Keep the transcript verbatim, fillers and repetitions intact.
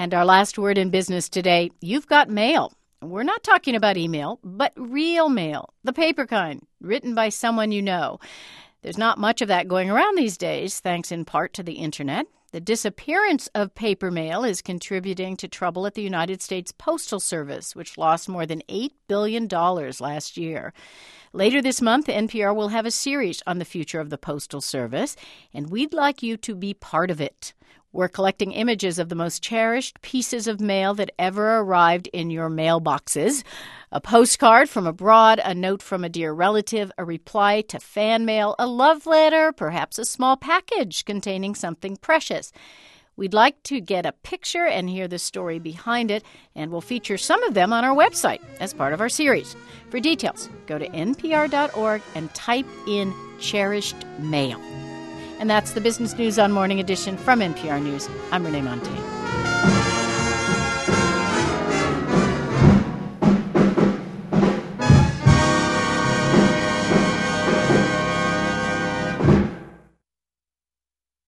And our last word in business today, you've got mail. We're not talking about email, but real mail, the paper kind, written by someone you know. There's not much of that going around these days, thanks in part to the internet. The disappearance of paper mail is contributing to trouble at the United States Postal Service, which lost more than eight billion dollars last year. Later this month, N P R will have a series on the future of the Postal Service, and we'd like you to be part of it. We're collecting images of the most cherished pieces of mail that ever arrived in your mailboxes. A postcard from abroad, a note from a dear relative, a reply to fan mail, a love letter, perhaps a small package containing something precious. We'd like to get a picture and hear the story behind it, and we'll feature some of them on our website as part of our series. For details, go to N P R dot org and type in cherished mail. And that's the Business News on Morning Edition from N P R News. I'm Renee Montagne.